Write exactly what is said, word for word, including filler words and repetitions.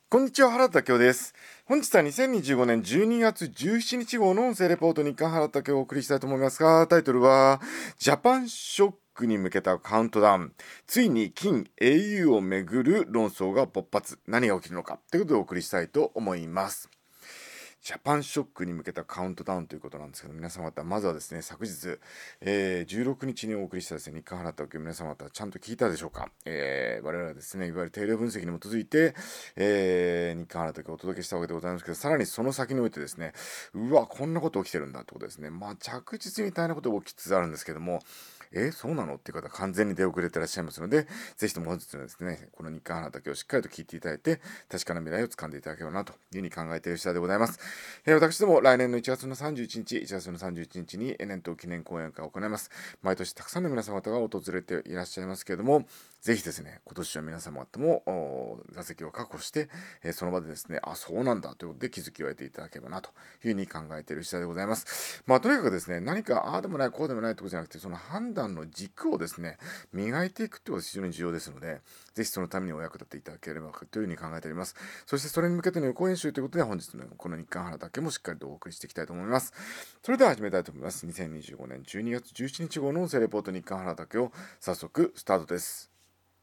こんにちは、原田恭です。本日はにせんにじゅうごねんじゅうにがつじゅうしちにち号の音声レポート日刊原田恭をお送りしたいと思いますが、タイトルは、ジャパンショックに向けたカウントダウン。ついに金 エーユー をめぐる論争が勃発。何が起きるのかということでお送りしたいと思います。ジャパンショックに向けたカウントダウンということなんですけど、皆様方、まずはですね、昨日、えー、じゅうろくにちにお送りしたですね、日刊払ったわけ皆様方、ちゃんと聞いたでしょうか。えー、我々はですね、いわゆる定量分析に基づいて、えー、日刊払ったわけをお届けしたわけでございますけど、さらにその先においてですね、うわ、こんなこと起きてるんだってことですね。まあ、着実に大変なことが起きつつあるんですけども、えー、そうなのっていう方、完全に出遅れてらっしゃいますので、ぜひとも本日のですね、この日刊払ったわけをしっかりと聞いていただいて、確かな未来を掴んでいただければなというふうに考えている次第でございます。えー、私ども来年のいちがつのさんじゅういちにち、いちがつのさんじゅういちにちに年頭記念講演会を行います。毎年たくさんの皆様方が訪れていらっしゃいますけれども、ぜひですね、今年は皆様方も座席を確保して、えー、その場でですね、あ、そうなんだということで気づきを得ていただければなというふうに考えている次第でございます。まあ、とにかくですね、何かああでもない、こうでもないということじゃなくて、その判断の軸をですね、磨いていくということが非常に重要ですので、ぜひそのためにお役立ていただければというふうに考えております。そしてそれに向けての予行演習ということで、本日のこの日刊原だけもしっかりとお送りしていきたいと思います。それでは始めたいと思います。にせんにじゅうごねんじゅうにがつじゅうしちにち号の音声レポート日刊原だけを早速スタートです。